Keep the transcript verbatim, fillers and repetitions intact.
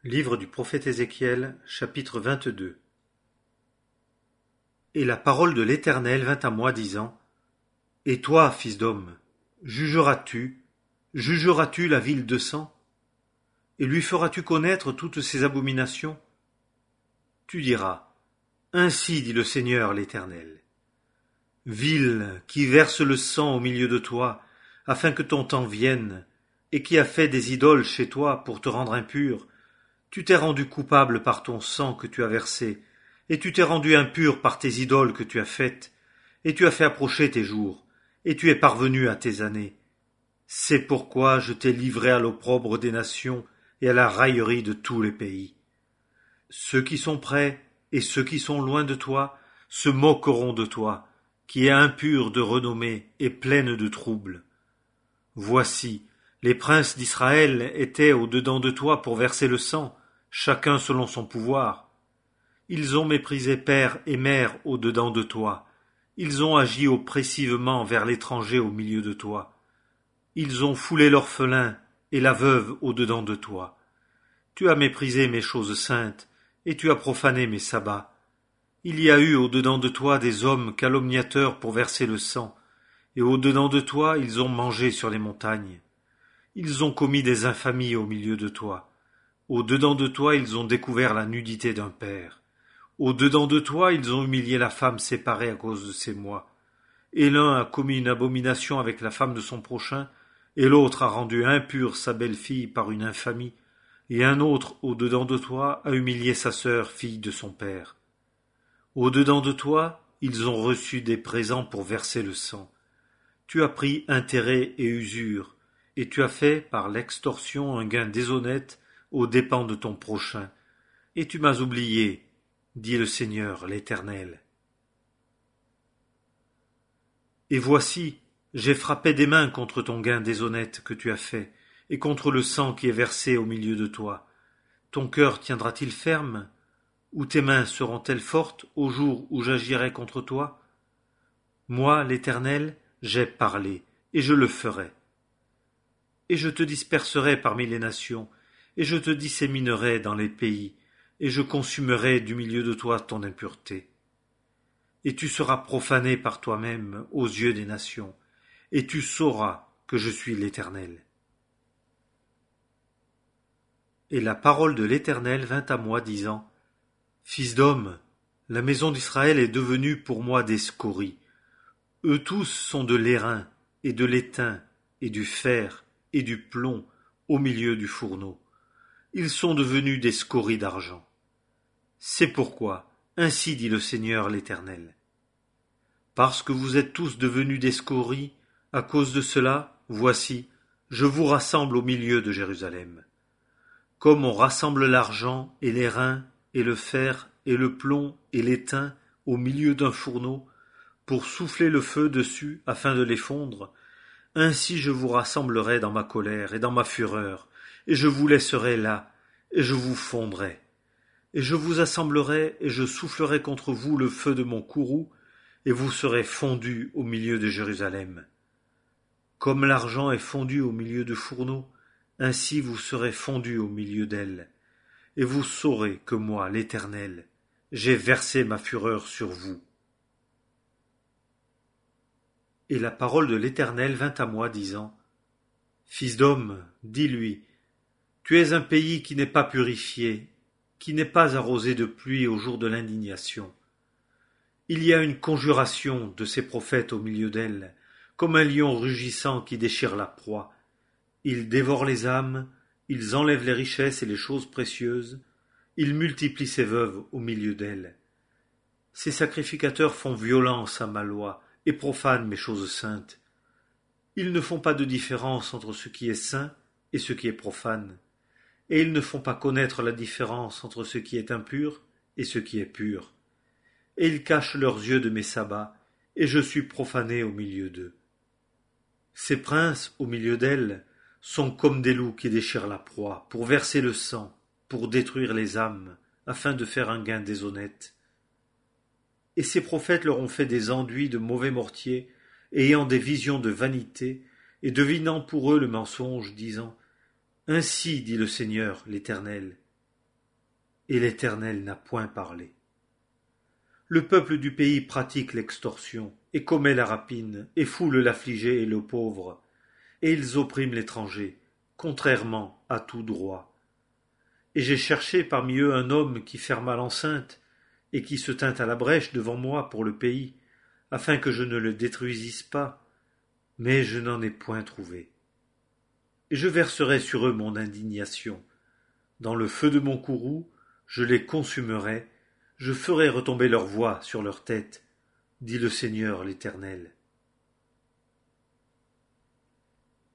Livre du prophète Ézéchiel, chapitre vingt-deux. Et la parole de l'Éternel vint à moi, disant: Et toi, fils d'homme, jugeras-tu, jugeras-tu la ville de sang? Et lui feras-tu connaître toutes ses abominations? Tu diras: Ainsi dit le Seigneur l'Éternel. Ville qui verse le sang au milieu de toi, afin que ton temps vienne, et qui a fait des idoles chez toi pour te rendre impur, tu t'es rendu coupable par ton sang que tu as versé, et tu t'es rendu impur par tes idoles que tu as faites, et tu as fait approcher tes jours, et tu es parvenu à tes années. C'est pourquoi je t'ai livré à l'opprobre des nations et à la raillerie de tous les pays. Ceux qui sont près et ceux qui sont loin de toi se moqueront de toi, qui es impure de renommée et pleine de troubles. Voici, les princes d'Israël étaient au-dedans de toi pour verser le sang, chacun selon son pouvoir. Ils ont méprisé père et mère au-dedans de toi. Ils ont agi oppressivement vers l'étranger au milieu de toi. Ils ont foulé l'orphelin et la veuve au-dedans de toi. Tu as méprisé mes choses saintes, et tu as profané mes sabbats. Il y a eu au-dedans de toi des hommes calomniateurs pour verser le sang, et au-dedans de toi ils ont mangé sur les montagnes. Ils ont commis des infamies au milieu de toi. Au-dedans de toi ils ont découvert la nudité d'un père. Au-dedans de toi ils ont humilié la femme séparée à cause de ses mois. Et l'un a commis une abomination avec la femme de son prochain, et l'autre a rendu impure sa belle-fille par une infamie, et un autre au-dedans de toi a humilié sa sœur, fille de son père. Au-dedans de toi ils ont reçu des présents pour verser le sang. Tu as pris intérêt et usure, et tu as fait par l'extorsion un gain déshonnête aux dépens de ton prochain, et tu m'as oublié, dit le Seigneur l'Éternel. Et voici, j'ai frappé des mains contre ton gain déshonnête que tu as fait, et contre le sang qui est versé au milieu de toi. Ton cœur tiendra-t-il ferme? Ou tes mains seront-elles fortes au jour où j'agirai contre toi? Moi, l'Éternel, j'ai parlé, et je le ferai. Et je te disperserai parmi les nations, et je te disséminerai dans les pays, et je consumerai du milieu de toi ton impureté. Et tu seras profané par toi-même aux yeux des nations, et tu sauras que je suis l'Éternel. Et la parole de l'Éternel vint à moi, disant: Fils d'homme, la maison d'Israël est devenue pour moi des scories. Eux tous sont de l'airain, et de l'étain, et du fer, et du plomb, au milieu du fourneau. Ils sont devenus des scories d'argent. C'est pourquoi, ainsi dit le Seigneur l'Éternel. Parce que vous êtes tous devenus des scories, à cause de cela, voici, je vous rassemble au milieu de Jérusalem. Comme on rassemble l'argent et l'airain et le fer et le plomb et l'étain au milieu d'un fourneau, pour souffler le feu dessus afin de les fondre, ainsi je vous rassemblerai dans ma colère et dans ma fureur, et je vous laisserai là, et je vous fondrai. Et je vous assemblerai, et je soufflerai contre vous le feu de mon courroux, et vous serez fondus au milieu de Jérusalem. Comme l'argent est fondu au milieu de fourneaux, ainsi vous serez fondus au milieu d'elle. Et vous saurez que moi, l'Éternel, j'ai versé ma fureur sur vous. Et la parole de l'Éternel vint à moi, disant: Fils d'homme, dis-lui, tu es un pays qui n'est pas purifié, qui n'est pas arrosé de pluie au jour de l'indignation. Il y a une conjuration de ces prophètes au milieu d'elle, comme un lion rugissant qui déchire la proie. Ils dévorent les âmes, ils enlèvent les richesses et les choses précieuses, ils multiplient ses veuves au milieu d'elle. Ces sacrificateurs font violence à ma loi, et profanent mes choses saintes. Ils ne font pas de différence entre ce qui est saint et ce qui est profane, et ils ne font pas connaître la différence entre ce qui est impur et ce qui est pur. Et ils cachent leurs yeux de mes sabbats, et je suis profané au milieu d'eux. Ces princes, au milieu d'elles, sont comme des loups qui déchirent la proie, pour verser le sang, pour détruire les âmes, afin de faire un gain déshonnête. Et ces prophètes leur ont fait des enduits de mauvais mortier, ayant des visions de vanité, et devinant pour eux le mensonge, disant: Ainsi dit le Seigneur l'Éternel, et l'Éternel n'a point parlé. Le peuple du pays pratique l'extorsion, et commet la rapine, et foule l'affligé et le pauvre, et ils oppriment l'étranger, contrairement à tout droit. Et j'ai cherché parmi eux un homme qui ferma l'enceinte, et qui se tint à la brèche devant moi pour le pays, afin que je ne le détruisisse pas, mais je n'en ai point trouvé. Et je verserai sur eux mon indignation. Dans le feu de mon courroux, je les consumerai, je ferai retomber leur voix sur leur tête, dit le Seigneur l'Éternel.